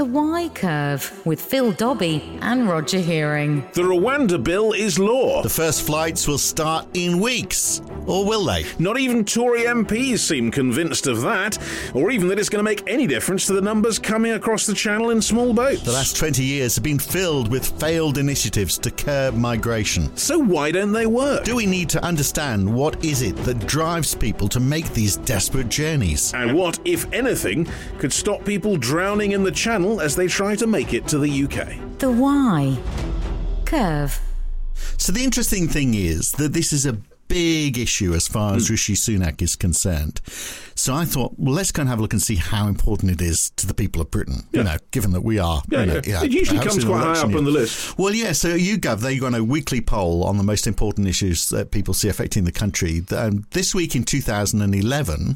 The Y Curve with Phil Dobby and Roger Hearing. The Rwanda bill is law. The first flights will start in weeks. Or will they? Not even Tory MPs seem convinced of that, or even that it's going to make any difference to the numbers coming across the channel in small boats. The last 20 years have been filled with failed initiatives to curb migration. So why don't they work? Do we need to understand what is it that drives people to make these desperate journeys? And what, if anything, could stop people drowning in the channel as they try to make it to the UK? The Y Curve. So the interesting thing is that this is a big issue as far as Rishi Sunak is concerned. So I thought, well, let's go and have a look and see how important it is to the people of Britain, you know, given that we are. It usually comes quite high up on the list. Well, yeah, so YouGov, they've got a weekly poll on the most important issues that people see affecting the country. This week in 2011,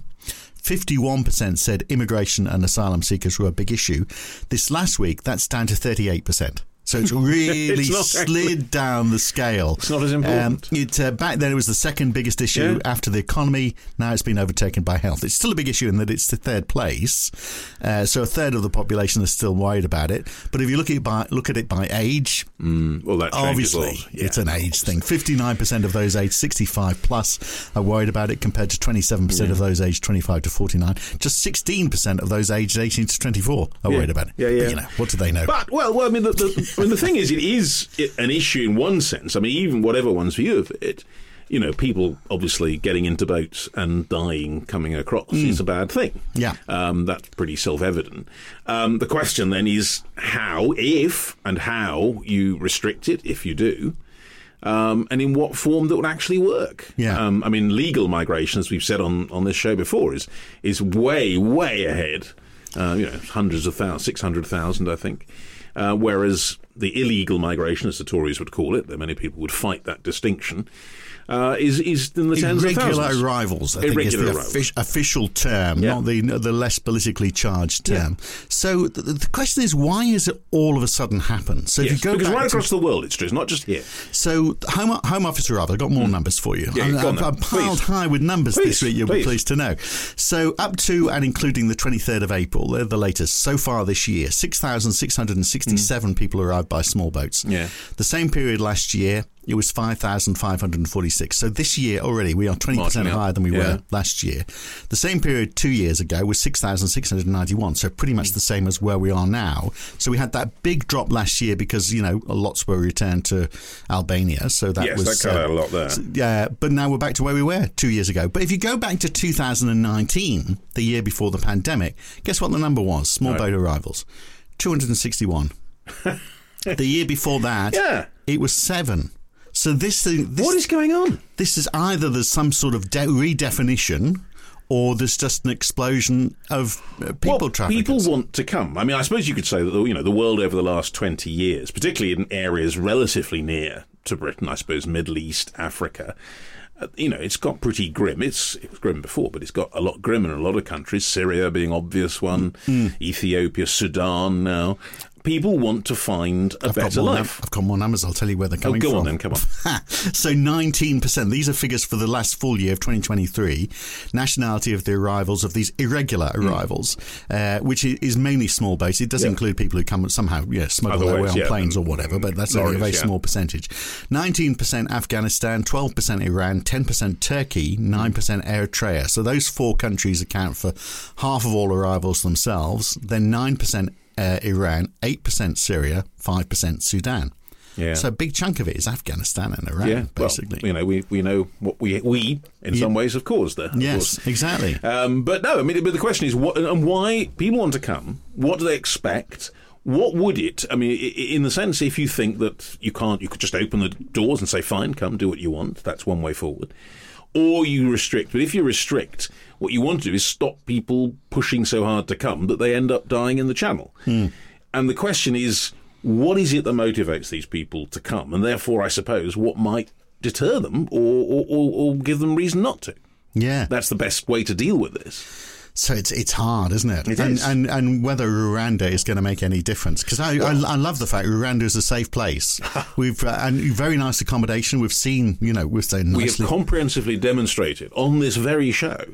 51% said immigration and asylum seekers were a big issue. This last week, that's down to 38%. So it's really slid down the scale. It's not as important. Back then, it was the second biggest issue after the economy. Now it's been overtaken by health. It's still a big issue in that it's the third place. So a third of the population is still worried about it. But if you look at it by age, well, that obviously it's an age thing. 59% of those aged 65 plus are worried about it, compared to 27% of those aged 25 to 49. Just 16% of those aged 18 to 24 are worried about it. But, you know, what do they know? But, well, I mean, the thing is, it is an issue in one sense. I mean, even whatever one's view of it, you know, people obviously getting into boats and dying coming across is a bad thing. Yeah. That's pretty self-evident. The question then is how you restrict it, if you do, and in what form that would actually work. Yeah. I mean, legal migration, as we've said on this show before, is way, way ahead. Hundreds of thousands, 600,000, I think. Whereas the illegal migration, as the Tories would call it, that many people would fight that distinction, is in the tens of thousands. Irregular arrivals, I think, is the official term, not the less politically charged term. So the question is, why has it all of a sudden happened? So if you go because back right across the world, it's true. It's not just here. So Home Office arrival, I've got more numbers for you. I've piled high with numbers this week, you'll be pleased to know. So up to and including the 23rd of April, they're the latest, so far this year, 6,667 people arrived by small boats. Yeah. The same period last year, it was 5,546. So this year already we are 20% higher than we were last year. The same period 2 years ago was 6,691. So pretty much the same as where we are now. So we had that big drop last year because, you know, lots were returned to Albania. So that was... that cut out a lot there. Yeah, but now we're back to where we were 2 years ago. But if you go back to 2019, the year before the pandemic, guess what the number was? Small boat arrivals. 261. The year before that, it was 7. So this what is going on? This is either there's some sort of redefinition, or there's just an explosion of people traffickers. People want to come. I mean, I suppose you could say that the world over the last 20 years, particularly in areas relatively near to Britain, I suppose Middle East, Africa, it's got pretty grim. It was grim before, but it's got a lot grimmer in a lot of countries. Syria being obvious one, Ethiopia, Sudan now. People want to find a better life. I've got more numbers. I'll tell you where they're coming from. Go on then, come on. So 19%. These are figures for the last full year of 2023. Nationality of the arrivals of these irregular arrivals, which is mainly small boats. It does include people who come somehow, smuggle their way on planes or whatever, but that's only a very small percentage. 19% Afghanistan, 12% Iran, 10% Turkey, 9% Eritrea. So those four countries account for half of all arrivals themselves. Then 9% Iran, 8% Syria, 5% Sudan. Yeah. So a big chunk of it is Afghanistan and Iran, basically. Well, we know what we in some ways have caused there. Yes, exactly. But no, I mean, but the question is, what and why people want to come? What do they expect? What would it? I mean, in the sense, if you think that you could just open the doors and say, "Fine, come, do what you want." That's one way forward. Or you restrict. But if you restrict, what you want to do is stop people pushing so hard to come that they end up dying in the channel. And the question is, what is it that motivates these people to come? And therefore, I suppose, what might deter them or give them reason not to? Yeah. That's the best way to deal with this. So it's hard, isn't it? It is. And whether Rwanda is going to make any difference. Because I love the fact Rwanda is a safe place. We've and very nice accommodation. We've seen, we have comprehensively demonstrated on this very show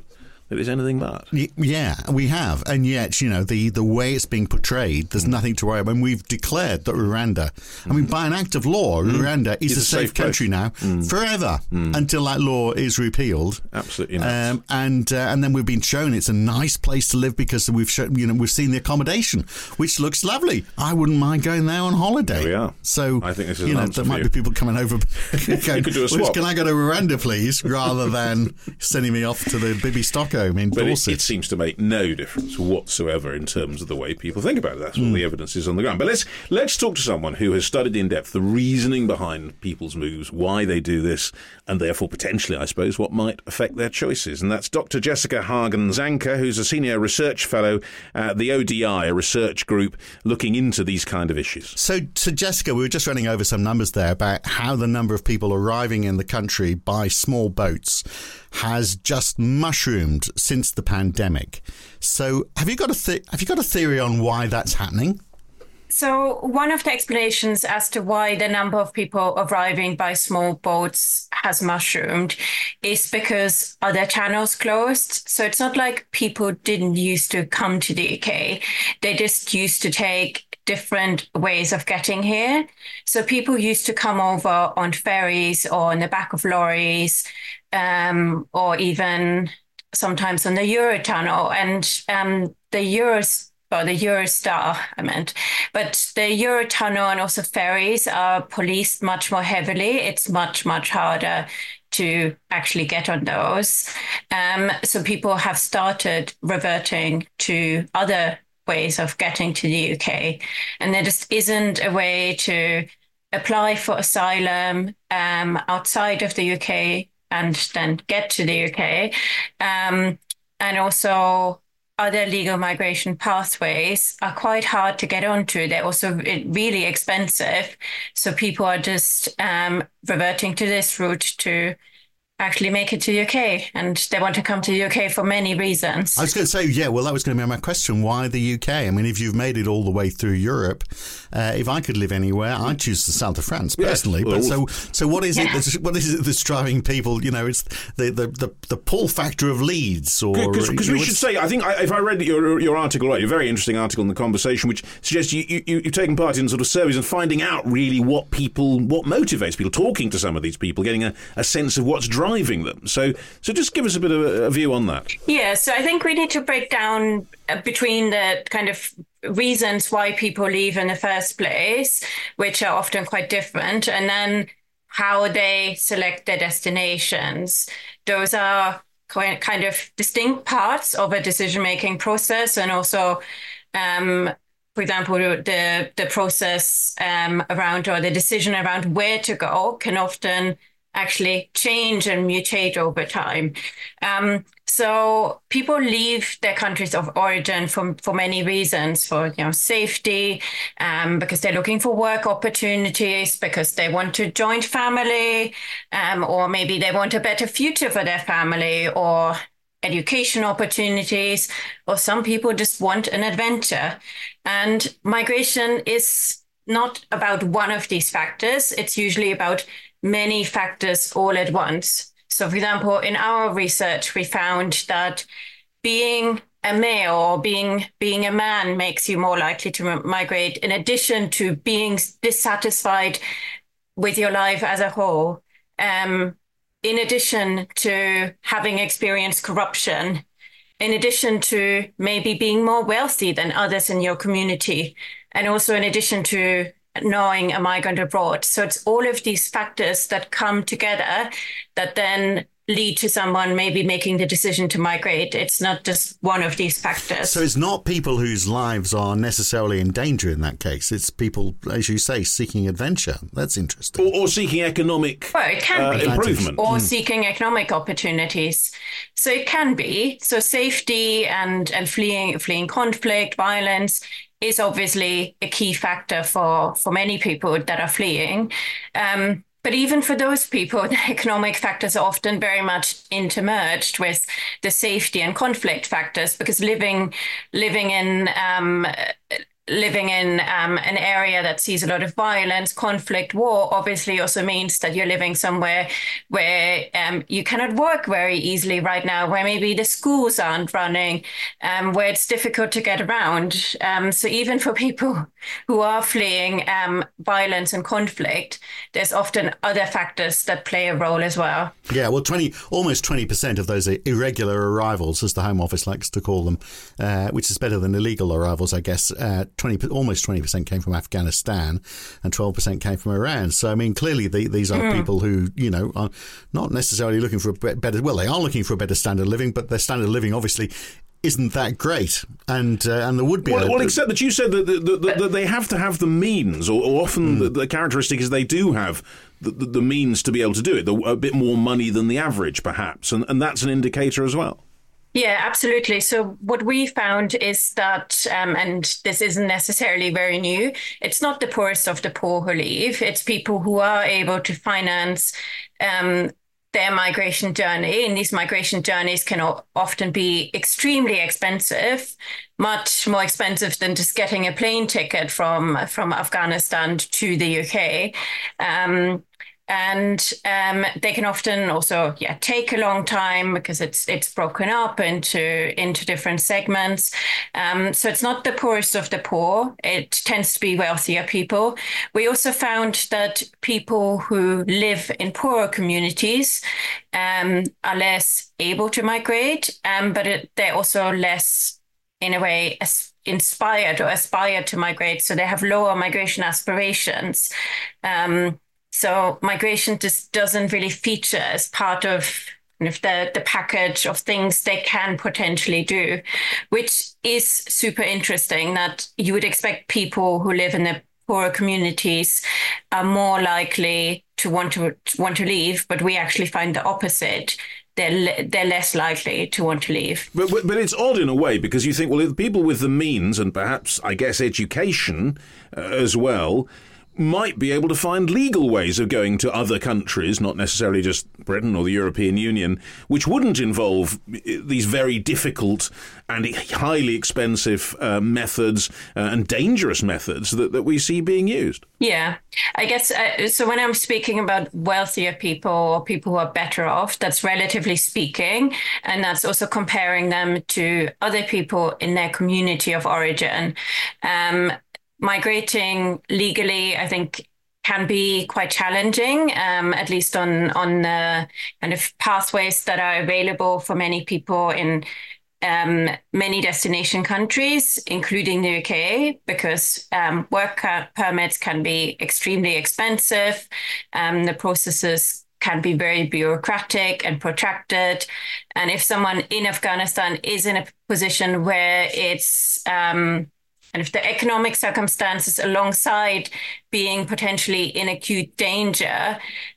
it is anything but. Yeah, we have. And yet, the way it's being portrayed, there's nothing to worry about. And we've declared that Rwanda, by an act of law, Rwanda is a safe country now forever until that law is repealed. Absolutely not. And then we've been shown it's a nice place to live because we've seen the accommodation, which looks lovely. I wouldn't mind going there on holiday. There we are. So, I think this is there might be people coming over. You could do a swap. Can I go to Rwanda, please, rather than sending me off to the Bibby Stockholm in Dorset. It seems to make no difference whatsoever in terms of the way people think about it. That's what the evidence is on the ground. But let's talk to someone who has studied in depth the reasoning behind people's moves, why they do this, and therefore potentially, I suppose, what might affect their choices. And that's Dr. Jessica Hagen-Zanker, who's a senior research fellow at the ODI, a research group looking into these kind of issues. So Jessica, we were just running over some numbers there about how the number of people arriving in the country by small boats has just mushroomed since the pandemic. So have you got a theory on why that's happening? So one of the explanations as to why the number of people arriving by small boats has mushroomed is because other channels closed. So it's not like people didn't used to come to the UK. They just used to take different ways of getting here. So people used to come over on ferries or on the back of lorries, or even sometimes on the Eurotunnel. And the Eurostar, I meant. But the Eurotunnel and also ferries are policed much more heavily. It's much, much harder to actually get on those. So people have started reverting to other ways of getting to the UK. And there just isn't a way to apply for asylum outside of the UK and then get to the UK. And also other legal migration pathways are quite hard to get onto. They're also really expensive. So people are just reverting to this route to actually make it to the UK, and they want to come to the UK for many reasons. I was going to say, that was going to be my question. Why the UK? I mean, if you've made it all the way through Europe, if I could live anywhere, I'd choose the south of France personally. Yes. But so what is it? What is it that's driving people? It's the pull factor of Leeds, or because we should say, I think if I read your article right, a very interesting article in The Conversation, which suggests you've taken part in sort of surveys and finding out really what motivates people, talking to some of these people, getting a sense of what's driving them. So just give us a bit of a view on that. Yeah, so I think we need to break down between the kind of reasons why people leave in the first place, which are often quite different, and then how they select their destinations. Those are kind of distinct parts of a decision-making process, and also for example, the process around, or the decision around where to go can often actually change and mutate over time. So people leave their countries of origin for many reasons, for safety, because they're looking for work opportunities, because they want to join family, or maybe they want a better future for their family, or education opportunities, or some people just want an adventure. And migration is not about one of these factors. It's usually about many factors all at once. So, for example, in our research, we found that being a male or being a man makes you more likely to migrate, in addition to being dissatisfied with your life as a whole, in addition to having experienced corruption, in addition to maybe being more wealthy than others in your community, and also in addition to knowing a migrant abroad. So it's all of these factors that come together that then lead to someone maybe making the decision to migrate. It's not just one of these factors. So it's not people whose lives are necessarily in danger in that case. It's people, as you say, seeking adventure. That's interesting. Or seeking economic it can be. Improvement. Or seeking economic opportunities. So it can be. So safety and fleeing conflict, violence is obviously a key factor for many people that are fleeing. But even for those people, the economic factors are often very much intermerged with the safety and conflict factors, because living in living in an area that sees a lot of violence, conflict, war, obviously also means that you're living somewhere where you cannot work very easily right now, where maybe the schools aren't running, where it's difficult to get around. So even for people who are fleeing violence and conflict, there's often other factors that play a role as well. Yeah, well, almost 20% of those irregular arrivals, as the Home Office likes to call them, which is better than illegal arrivals, I guess. Almost 20% came from Afghanistan and 12% came from Iran. So, I mean, clearly these are people who, are not necessarily looking for a better, well, they are looking for a better standard of living, but their standard of living obviously isn't that great, and there would be. Well, except that you said that they have to have the means, or often the characteristic is they do have the means to be able to do it, a bit more money than the average, perhaps, and that's an indicator as well. Yeah, absolutely. So what we found is that, and this isn't necessarily very new, it's not the poorest of the poor who leave. It's people who are able to finance their migration journey. And these migration journeys can often be extremely expensive, much more expensive than just getting a plane ticket from Afghanistan to the UK. And they can often also take a long time because it's broken up into different segments. So it's not the poorest of the poor. It tends to be wealthier people. We also found that people who live in poorer communities are less able to migrate, but they're also less, in a way, inspired or aspire to migrate. So they have lower migration aspirations. So migration just doesn't really feature as part of the package of things they can potentially do, which is super interesting that you would expect people who live in the poorer communities are more likely to want to leave, but we actually find the opposite. They're less likely to want to leave. But it's odd in a way, because you think, well, if people with the means and perhaps, I guess, education as well, might be able to find legal ways of going to other countries, not necessarily just Britain or the European Union, which wouldn't involve these very difficult and highly expensive methods and dangerous methods that we see being used. Yeah, I guess so. When I'm speaking about wealthier people or people who are better off, that's relatively speaking. And that's also comparing them to other people in their community of origin. Migrating legally, I think, can be quite challenging, at least on the kind of pathways that are available for many people in many destination countries, including the UK, because work permits can be extremely expensive. The processes can be very bureaucratic and protracted. And if someone in Afghanistan is in a position where it's and if the economic circumstances alongside being potentially in acute danger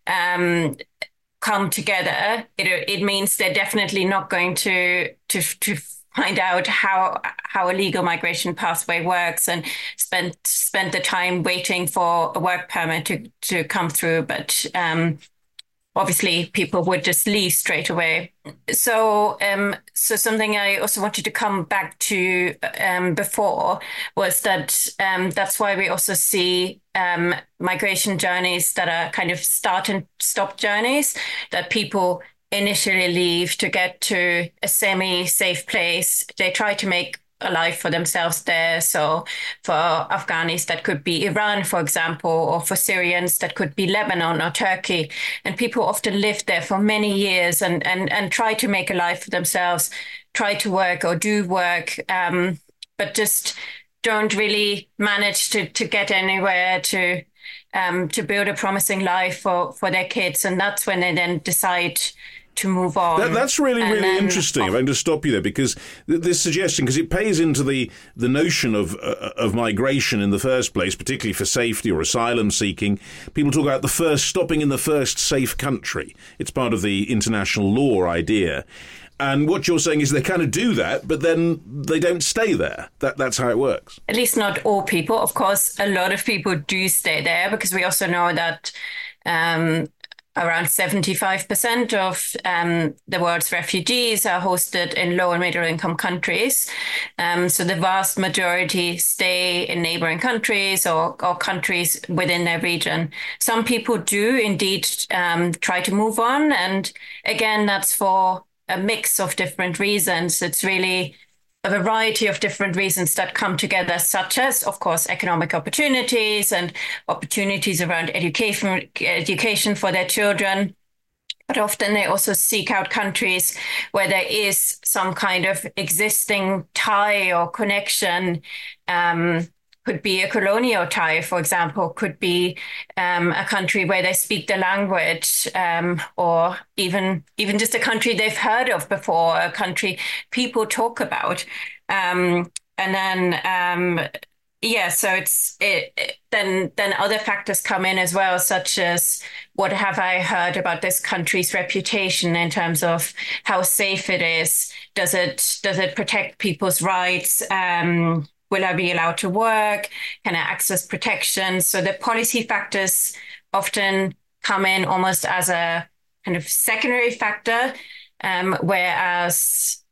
come together, it means they're definitely not going to find out how a legal migration pathway works and spend the time waiting for a work permit to come through. But obviously, people would just leave straight away. So something I also wanted to come back to before was that that's why we also see migration journeys that are kind of start and stop journeys, that people initially leave to get to a semi-safe place. They try to make a life for themselves there. So for Afghanis, that could be Iran, for example, or for Syrians, that could be Lebanon or Turkey. And people often live there for many years and try to make a life for themselves, try to work or do work, but just don't really manage to get anywhere to build a promising life for their kids. And that's when they then decide to move on. That's really interesting. If I can just stop you there, because this suggestion, because it pays into the notion of migration in the first place, particularly for safety or asylum seeking. People talk about stopping in the first safe country. It's part of the international law idea. And what you're saying is they kind of do that, but then they don't stay there. That's how it works. At least not all people. Of course, a lot of people do stay there, because we also know that around 75% of the world's refugees are hosted in low and middle income countries. So the vast majority stay in neighboring countries or countries within their region. Some people do indeed try to move on. And again, that's for a mix of different reasons. It's really a variety of different reasons that come together, such as, of course, economic opportunities and opportunities around education for their children. But often they also seek out countries where there is some kind of existing tie or connection. Could be a colonial tie, for example, could be a country where they speak the language, or even just a country they've heard of before, a country people talk about. So then other factors come in as well, such as what have I heard about this country's reputation in terms of how safe it is? Does it protect people's rights? Will I be allowed to work? Can I access protection? So the policy factors often come in almost as a kind of secondary factor, whereas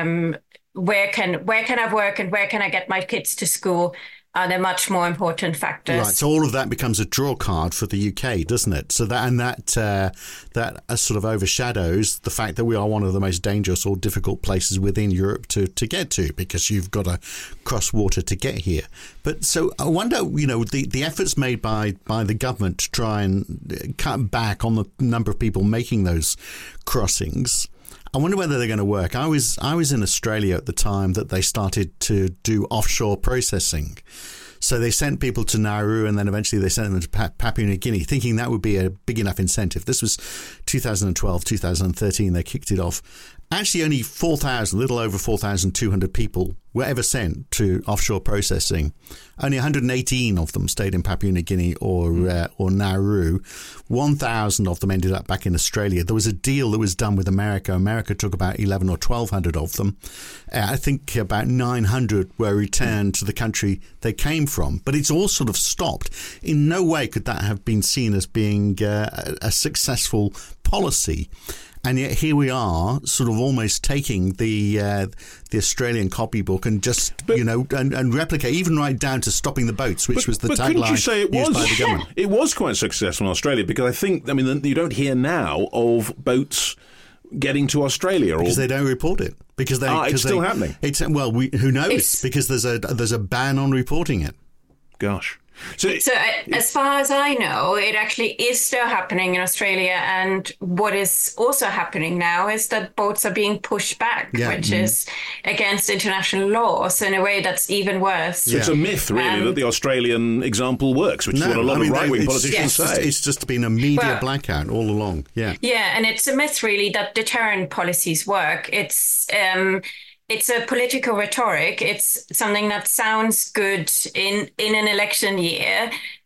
where can I work and where can I get my kids to school are the much more important factors. Right. So all of that becomes a draw card for the UK, doesn't it? So that sort of overshadows the fact that we are one of the most dangerous or difficult places within Europe to get to, because you've got to cross water to get here. But so I wonder, the efforts made by the government to try and cut back on the number of people making those crossings, I wonder whether they're going to work. I was in Australia at the time that they started to do offshore processing. So they sent people to Nauru and then eventually they sent them to Papua New Guinea, thinking that would be a big enough incentive. This was 2012, 2013. They kicked it off. Actually, only 4,000, a little over 4,200 people were ever sent to offshore processing. Only 118 of them stayed in Papua New Guinea or Nauru. 1,000 of them ended up back in Australia. There was a deal that was done with America. America took about 11 or 1,200 of them. I think about 900 were returned to the country they came from. But it's all sort of stopped. In no way could that have been seen as being a successful policy. And yet here we are, sort of almost taking the Australian copybook and just, and replicate, even right down to stopping the boats, which was the tagline used by the government. It was quite successful in Australia, because I think, you don't hear now of boats getting to Australia. Because they don't report it. It's still happening. Who knows? Because there's a ban on reporting it. Gosh. So as far as I know, it actually is still happening in Australia. And what is also happening now is that boats are being pushed back, which is against international law. So in a way, that's even worse. So it's a myth, really, that the Australian example works, which is what a lot of right-wing politicians say. It's just been a media blackout all along. Yeah. Yeah, and it's a myth, really, that deterrent policies work. It's a political rhetoric. It's something that sounds good in an election year.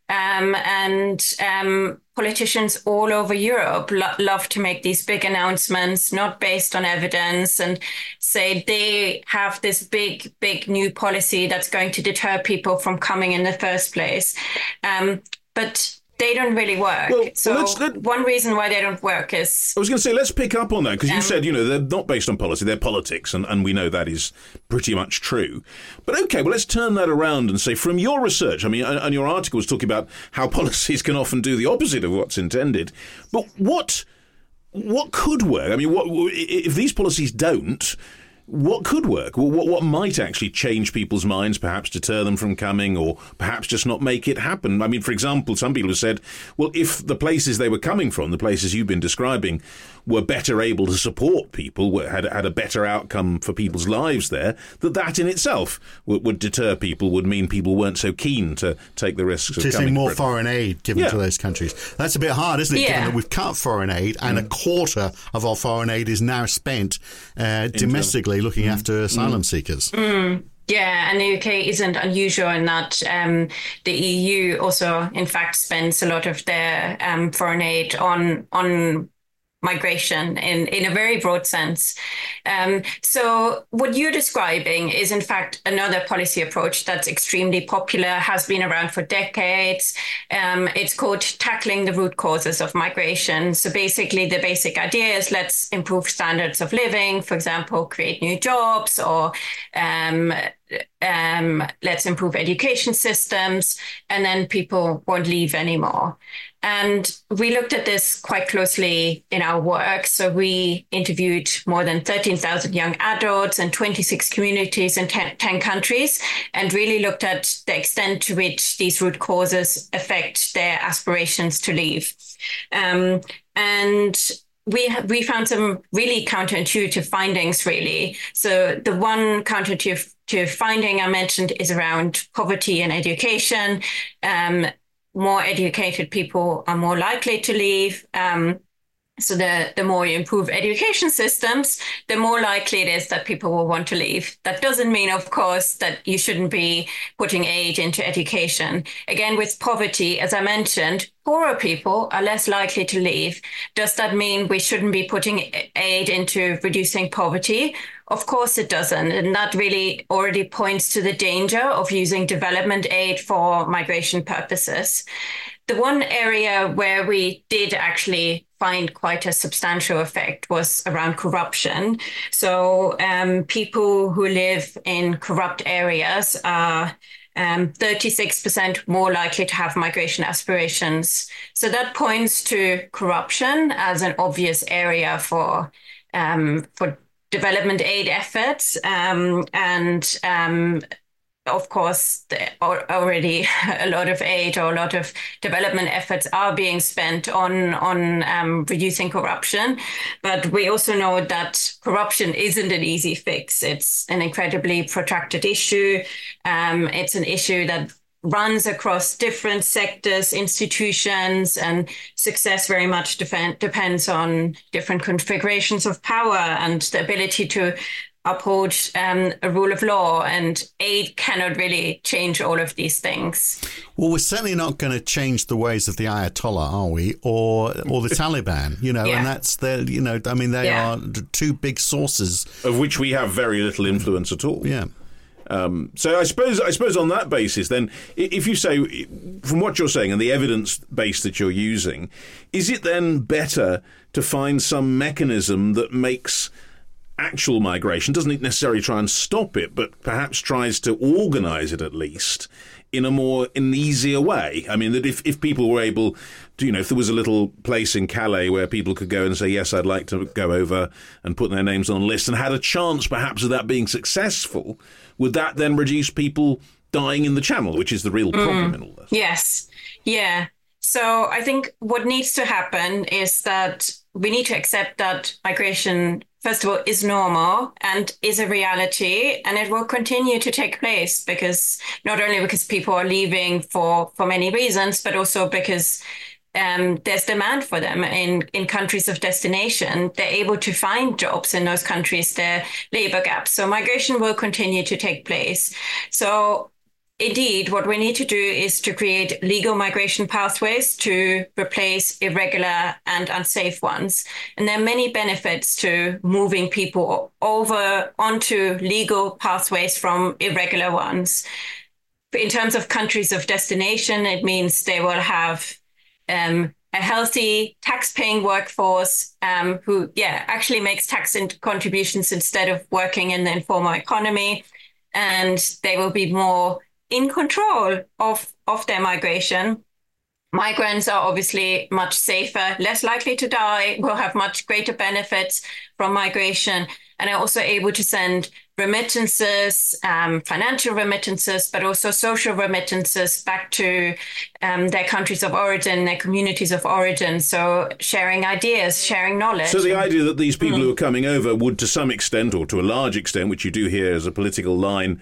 Politicians all over Europe love to make these big announcements, not based on evidence, and say they have this big new policy that's going to deter people from coming in the first place. But they don't really work. One reason why they don't work is... I was going to say, let's pick up on that, because you said, they're not based on policy, they're politics, and we know that is pretty much true. But okay, let's turn that around and say, from your research, and your article was talking about how policies can often do the opposite of what's intended, but what could work? If these policies don't, what could work? What might actually change people's minds, perhaps deter them from coming, or perhaps just not make it happen? For example, some people have said, well, if the places they were coming from, the places you've been describing, were better able to support people, had a better outcome for people's lives there, that in itself would deter people, would mean people weren't so keen to take the risks of coming. To see more foreign aid given to those countries. That's a bit hard, isn't it, given that we've cut foreign aid and a quarter of our foreign aid is now spent domestically looking after asylum seekers. Yeah, and the UK isn't unusual in that the EU also, in fact, spends a lot of their foreign aid on migration in a very broad sense. So what you're describing is, in fact, another policy approach that's extremely popular, has been around for decades. It's called tackling the root causes of migration. So basically, the basic idea is let's improve standards of living, for example, create new jobs, or let's improve education systems, and then people won't leave anymore. And we looked at this quite closely in our work. So we interviewed more than 13,000 young adults in 26 communities in 10 countries, and really looked at the extent to which these root causes affect their aspirations to leave. And we found some really counterintuitive findings, really. So the one counterintuitive finding I mentioned is around poverty and education. More educated people are more likely to leave. So the more you improve education systems, the more likely it is that people will want to leave. That doesn't mean, of course, that you shouldn't be putting aid into education. Again, with poverty, as I mentioned, poorer people are less likely to leave. Does that mean we shouldn't be putting aid into reducing poverty? Of course it doesn't. And that really already points to the danger of using development aid for migration purposes. The one area where we did actually find quite a substantial effect was around corruption. So people who live in corrupt areas are 36% more likely to have migration aspirations. So that points to corruption as an obvious area for development aid efforts. Of course, already a lot of aid or a lot of development efforts are being spent on reducing corruption. But we also know that corruption isn't an easy fix. It's an incredibly protracted issue. It's an issue that runs across different sectors, institutions, and success very much depends on different configurations of power and the ability to uphold a rule of law, and aid cannot really change all of these things. Well, we're certainly not going to change the ways of the Ayatollah, are we? Or the Taliban, and that's they are two big sources of which we have very little influence at all. Yeah. So I suppose on that basis, then, if you say, from what you're saying and the evidence base that you're using, is it then better to find some mechanism that makes actual migration, doesn't necessarily try and stop it, but perhaps tries to organise it at least in an easier way? I mean, that if people were able to, if there was a little place in Calais where people could go and say, yes, I'd like to go over and put their names on a list, and had a chance perhaps of that being successful, would that then reduce people dying in the Channel, which is the real problem in all this? Yes. Yeah. So I think what needs to happen is that we need to accept that migration, first of all, is normal and is a reality, and it will continue to take place because not only because people are leaving for many reasons, but also because there's demand for them in countries of destination. They're able to find jobs in those countries, there are labor gaps. So migration will continue to take place. So indeed, what we need to do is to create legal migration pathways to replace irregular and unsafe ones. And there are many benefits to moving people over onto legal pathways from irregular ones. In terms of countries of destination, it means they will have a healthy tax-paying workforce who actually makes tax contributions instead of working in the informal economy. And they will be more in control of their migration. Migrants are obviously much safer, less likely to die, will have much greater benefits from migration, and are also able to send remittances, financial remittances, but also social remittances back to their countries of origin, their communities of origin. So sharing ideas, sharing knowledge. So the idea that these people who are coming over would, to some extent, or to a large extent, which you do hear as a political line,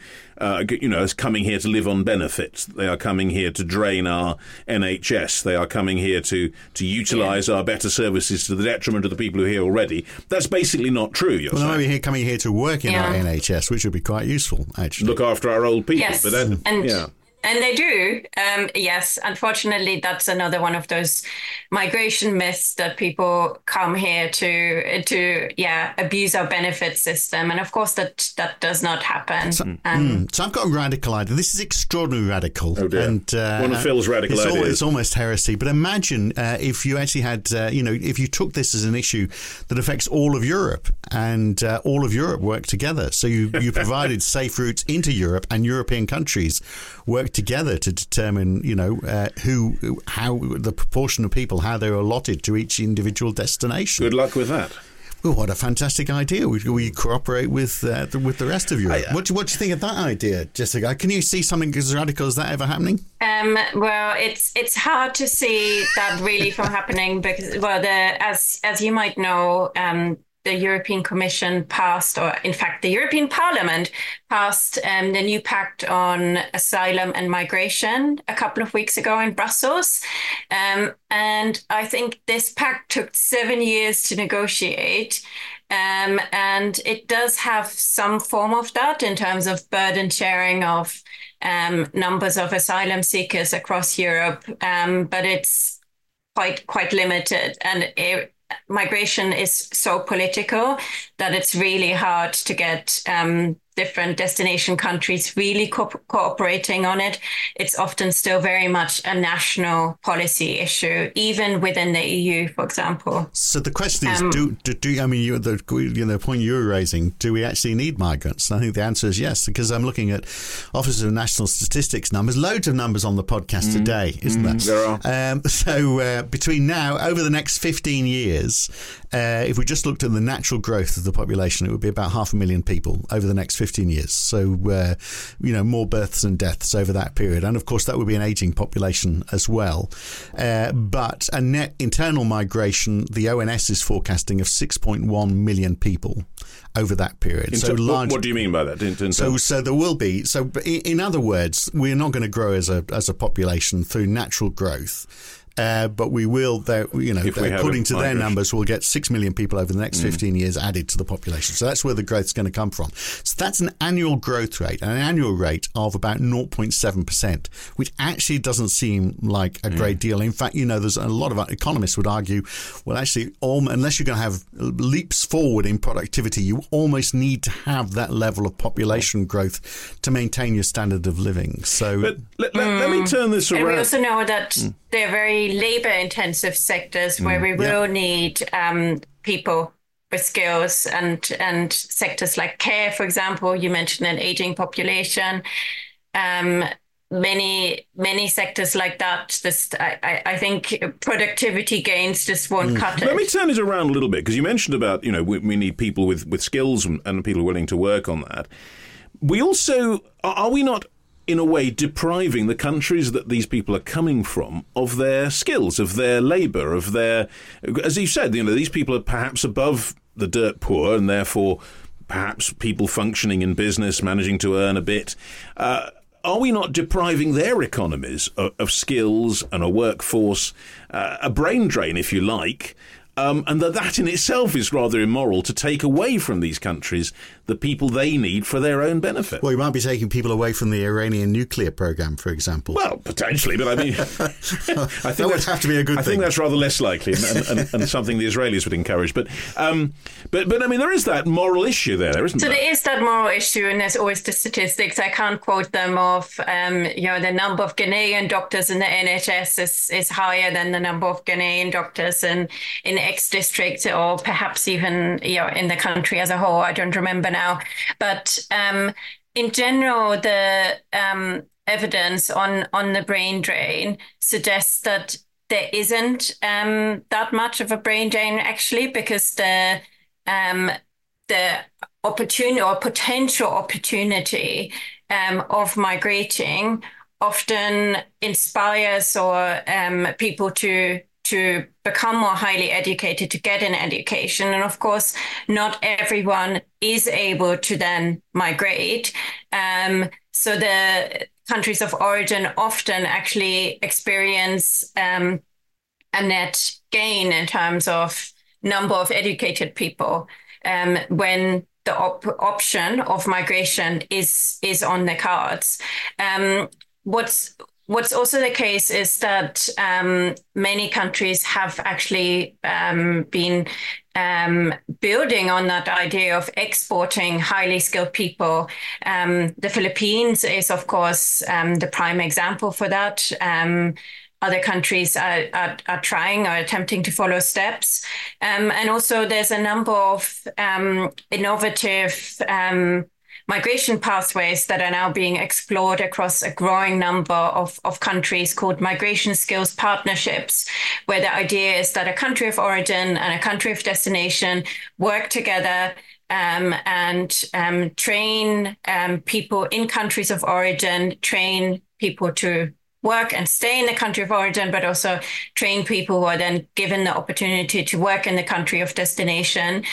as coming here to live on benefits. They are coming here to drain our NHS. They are coming here to utilise our better services to the detriment of the people who are here already. That's basically not true, you're saying. Well, coming here to work in our NHS, which would be quite useful, actually. Look after our old people. Yes. But then, And they do. Yes, unfortunately, that's another one of those migration myths that people come here to abuse our benefit system. And of course, that does not happen. So I've got a radical idea. This is extraordinarily radical. Oh dear. And, one of Phil's radical ideas. It's almost heresy. But imagine if you actually had, if you took this as an issue that affects all of Europe and all of Europe worked together. So you provided safe routes into Europe and European countries work together to determine, how the proportion of people, how they were allotted to each individual destination. Good luck with that. Well, what a fantastic idea. We cooperate with the rest of Europe. What do you think of that idea, Jessica? Can you see something as radical as that ever happening? Well, it's hard to see that really from happening because, as you might know, the European Commission passed, or in fact, the European Parliament passed the new pact on asylum and migration a couple of weeks ago in Brussels. And I think this pact took 7 years to negotiate. And it does have some form of that in terms of burden sharing of numbers of asylum seekers across Europe. But it's quite limited. And migration is so political that it's really hard to get different destination countries really cooperating on it. It's often still very much a national policy issue, even within the EU, for example. So the question is, the point you were raising, do we actually need migrants? And I think the answer is yes, because I'm looking at Office of National Statistics numbers, loads of numbers on the podcast today, isn't there? There are. Between now, over the next 15 years, if we just looked at the natural growth of the population, it would be about 500,000 people over the next 15 years. So, more births and deaths over that period. And of course, that would be an aging population as well. But a net internal migration, the ONS is forecasting of 6.1 million people over that period. What do you mean by that? So there will be. So in other words, we're not going to grow as a population through natural growth. But we will, according to their numbers, we'll get 6 million people over the next 15 years added to the population. So that's where the growth is going to come from. So that's an annual growth rate, an annual rate of about 0.7%, which actually doesn't seem like a great deal. In fact, there's a lot of economists would argue, well, actually, unless you're going to have leaps forward in productivity, you almost need to have that level of population growth to maintain your standard of living. So let me turn this around. And we also know that they're very labor-intensive sectors where we will need people with skills, and sectors like care, for example. You mentioned an aging population. Many sectors like that. I think productivity gains just won't cut it. Let me turn it around a little bit, because you mentioned about we need people with skills and people willing to work on that. We also are we not, in a way, depriving the countries that these people are coming from of their skills, of their labour, of their, as you said, these people are perhaps above the dirt poor, and therefore perhaps people functioning in business, managing to earn a bit. Are we not depriving their economies of skills and a workforce, a brain drain, if you like, and that in itself is rather immoral, to take away from these countries the people they need for their own benefit? Well, you might be taking people away from the Iranian nuclear program, for example. Well, potentially, but I mean, I think that would have to be a good thing. I think that's rather less likely, and something the Israelis would encourage. But I mean, there is that moral issue there, isn't there? So there is that moral issue, and there's always the statistics. I can't quote them of, the number of Ghanaian doctors in the NHS is higher than the number of Ghanaian doctors in X district, or perhaps even in the country as a whole. I don't remember now, but in general, the evidence on the brain drain suggests that there isn't that much of a brain drain actually, because the opportunity or potential opportunity of migrating often inspires or people to become more highly educated, to get an education. And of course, not everyone is able to then migrate. So the countries of origin often actually experience a net gain in terms of number of educated people when the option of migration is on the cards. What's also the case is that many countries have actually been building on that idea of exporting highly skilled people. The Philippines is, of course, the prime example for that. Other countries are trying or attempting to follow steps. And also there's a number of innovative migration pathways that are now being explored across a growing number of countries called migration skills partnerships, where the idea is that a country of origin and a country of destination work together and train people in countries of origin, train people to work and stay in the country of origin, but also train people who are then given the opportunity to work in the country of destination.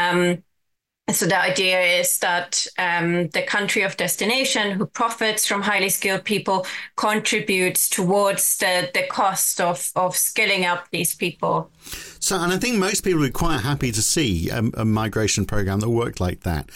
So the idea is that the country of destination who profits from highly skilled people contributes towards the cost of skilling up these people. So, and I think most people are quite happy to see a migration program that worked like that.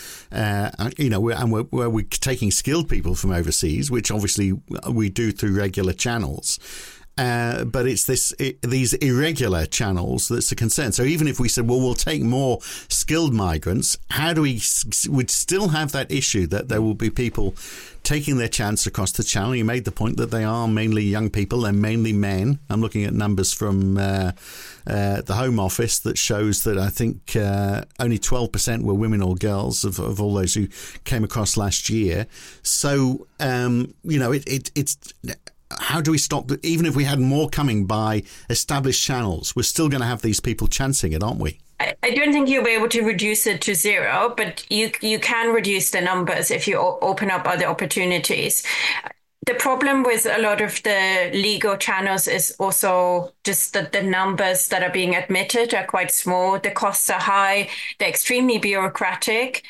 Where we're taking skilled people from overseas, which obviously we do through regular channels. But it's these irregular channels that's a concern. So even if we said, well, we'll take more skilled migrants, how do would still have that issue that there will be people taking their chance across the channel? You made the point that they are mainly young people, they're mainly men. I'm looking at numbers from the Home Office that shows that I think only 12% were women or girls of all those who came across last year. So, it's... How do we stop that? Even if we had more coming by established channels, we're still going to have these people chancing it, aren't we? I don't think you'll be able to reduce it to zero, but you can reduce the numbers if you open up other opportunities. The problem with a lot of the legal channels is also just that the numbers that are being admitted are quite small. The costs are high. They're extremely bureaucratic.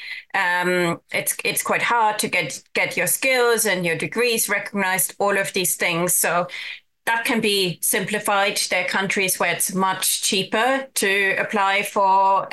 It's quite hard to get your skills and your degrees recognized, all of these things. So that can be simplified. There are countries where it's much cheaper to apply for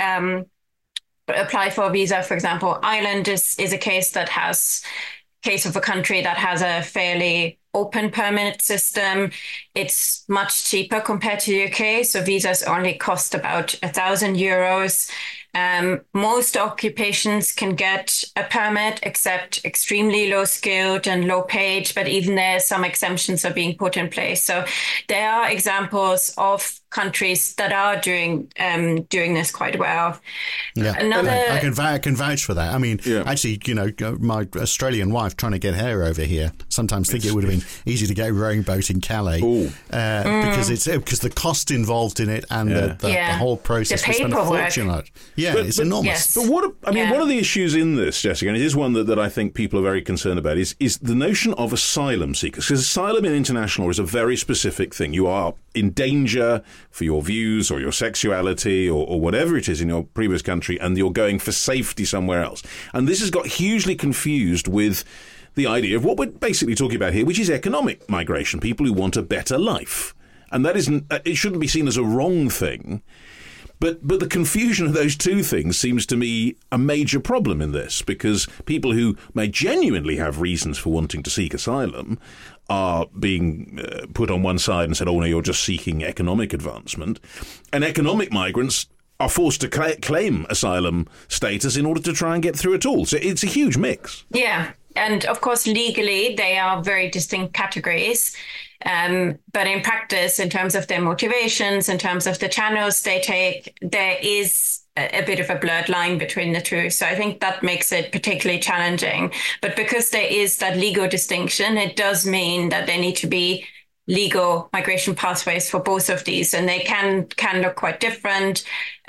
a visa. For example, Ireland is a case of a country that has a fairly open permit system. It's much cheaper compared to the UK. So visas only cost about €1,000. Most occupations can get a permit except extremely low skilled and low paid, but even there, some exemptions are being put in place. So there are examples of countries that are doing this quite well. Yeah, I can vouch for that. I mean, Actually, my Australian wife trying to get her over here. Sometimes think it would have been easy to get a rowing boat in Calais because the cost involved in it and the whole process. The paperwork. It's enormous. Yes. But one of the issues in this, Jessica, and it is one that I think people are very concerned about, is the notion of asylum seekers. Because asylum in international law is a very specific thing. You are in danger for your views or your sexuality or whatever it is in your previous country, and you're going for safety somewhere else. And this has got hugely confused with the idea of what we're basically talking about here, which is economic migration, people who want a better life. And that it shouldn't be seen as a wrong thing. But the confusion of those two things seems to me a major problem in this, because people who may genuinely have reasons for wanting to seek asylum are being put on one side and said, oh, no, you're just seeking economic advancement. And economic migrants are forced to claim asylum status in order to try and get through it all. So it's a huge mix. Yeah. And of course, legally, they are very distinct categories. But in practice, in terms of their motivations, in terms of the channels they take, there is a bit of a blurred line between the two. So I think that makes it particularly challenging. But because there is that legal distinction, it does mean that there need to be legal migration pathways for both of these, and they can look quite different.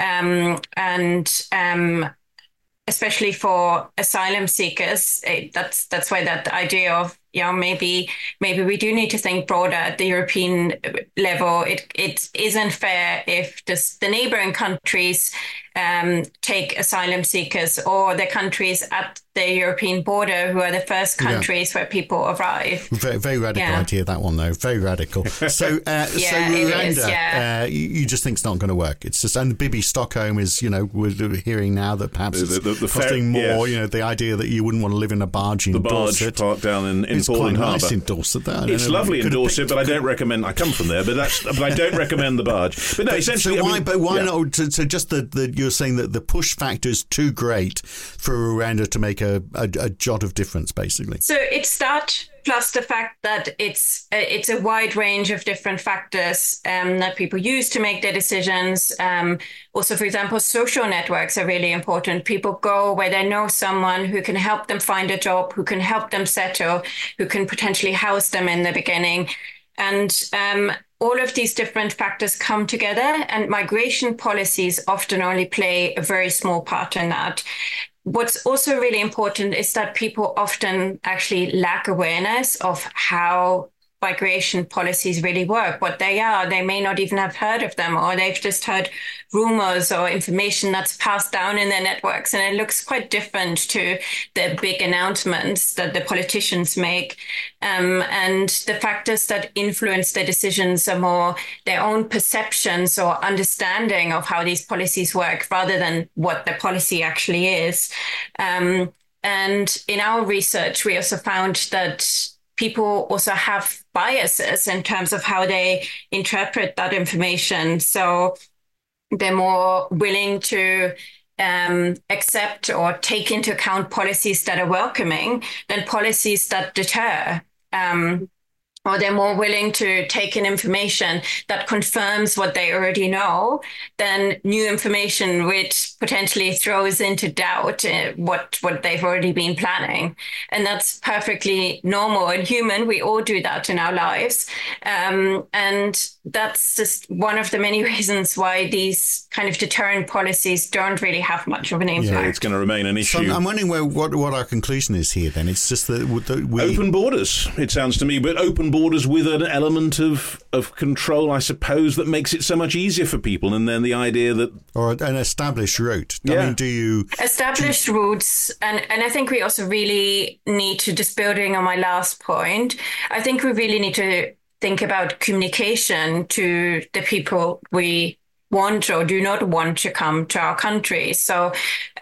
Especially for asylum seekers, that's why that idea of maybe we do need to think broader at the European level. It isn't fair if the neighboring countries take asylum seekers, or the countries at the European border who are the first countries where people arrive. Very, very radical idea, that one, though. Very radical. So Rwanda, you just think it's not going to work. It's just, and Bibi Stockholm is, we're hearing now that perhaps it's costing more. Yes. The idea that you wouldn't want to live in a barge in Dorset. The barge parked down in Portland Harbour. It's nice in Dorset. It's lovely in Dorset, but I don't recommend. I come from there, but I don't recommend the barge. But no, essentially, so why not? So just you're saying that the push factor is too great for Rwanda to make a jot of difference, basically. So it's that plus the fact that it's a wide range of different factors that people use to make their decisions. Also, for example, social networks are really important. People go where they know someone who can help them find a job, who can help them settle, who can potentially house them in the beginning. And all of these different factors come together, and migration policies often only play a very small part in that. What's also really important is that people often actually lack awareness of how migration policies really work, what they are. They may not even have heard of them, or they've just heard rumors or information that's passed down in their networks. And it looks quite different to the big announcements that the politicians make. And the factors that influence their decisions are more their own perceptions or understanding of how these policies work rather than what the policy actually is. And in our research, we also found that people also have biases in terms of how they interpret that information. So they're more willing to accept or take into account policies that are welcoming than policies that deter. Or they're more willing to take in information that confirms what they already know than new information which potentially throws into doubt what they've already been planning. And that's perfectly normal and human. We all do that in our lives. And that's just one of the many reasons why these kind of deterrent policies don't really have much of an impact. Yeah, it's going to remain an issue. So I'm wondering what our conclusion is here then. It's just that we... Open borders, it sounds to me, but open borders with an element of control, I suppose, that makes it so much easier for people. And then the idea that... Or an established route. Yeah. I mean, do you... Established routes. And I think we also really need to, just building on my last point, I think we really need to think about communication to the people we want or do not want to come to our country. So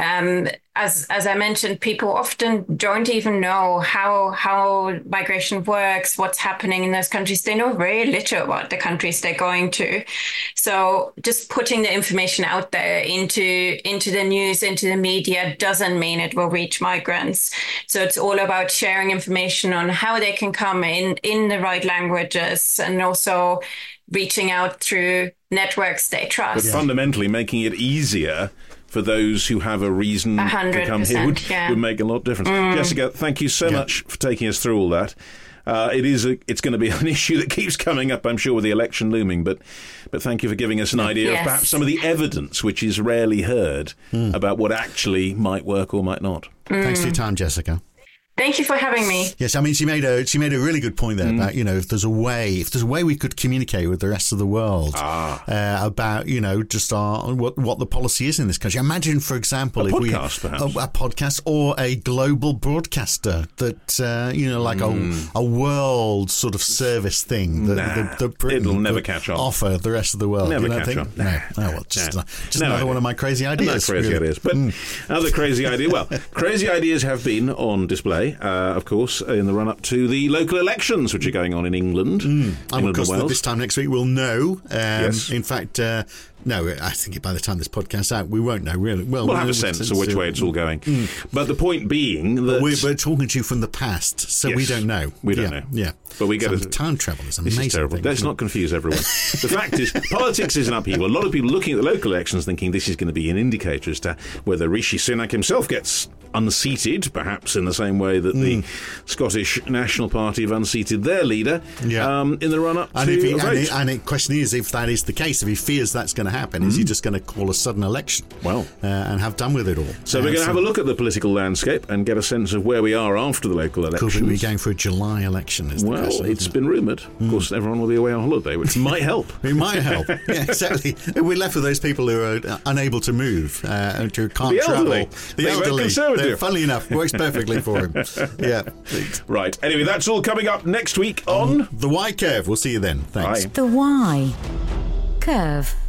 as I mentioned, people often don't even know how migration works, what's happening in those countries. They know very little about the countries they're going to. So just putting the information out there into the news, into the media, doesn't mean it will reach migrants. So it's all about sharing information on how they can come in the right languages, and also reaching out through networks they trust. But fundamentally making it easier for those who have a reason to come here would make a lot of difference. Jessica, thank you so much for taking us through all that. It's going to be an issue that keeps coming up, I'm sure, with the election looming. But thank you for giving us an idea of perhaps some of the evidence, which is rarely heard, about what actually might work or might not. Thanks for your time, Jessica. Thank you for having me. Yes, I mean, she made a really good point there about, if there's a way we could communicate with the rest of the world about, just what the policy is in this country. Imagine, for example, a podcast or a global broadcaster that, like a world sort of service thing that Britain it'll never catch on. Offer the rest of the world. Never catch on. No. Oh, well, just another one of my crazy ideas. Ideas. But other crazy idea. Well, crazy ideas have been on display. Of course, in the run-up to the local elections, which are going on in England. And of course, this time next week we'll know. Yes. In fact, no, I think by the time this podcast's out, we won't know, really. We'll have a sense of which way it's all going. But the point being that... We're talking to you from the past, so we don't know. We don't know. Yeah. But we get time travel is amazing. This is terrible. Let's not confuse everyone. The fact is, politics is an upheaval. A lot of people looking at the local elections thinking this is going to be an indicator as to whether Rishi Sunak himself gets unseated, perhaps in the same way that the Scottish National Party have unseated their leader in the run-up to a vote. And the question is, if that is the case, if he fears that's going going to happen is you're just going to call a sudden election. Well. And have done with it all. So we're going to have a look at the political landscape and get a sense of where we are after the local elections. Could we be going for a July election? Well, it's been rumoured. Of course, everyone will be away on holiday, which might help. It might help. Yeah, exactly. We're left with those people who are unable to move, who can't travel. The elderly. Funnily enough, works perfectly for him. Yeah. Right. Anyway, that's all coming up next week on The Why Curve. We'll see you then. Thanks. Bye. The Why Curve.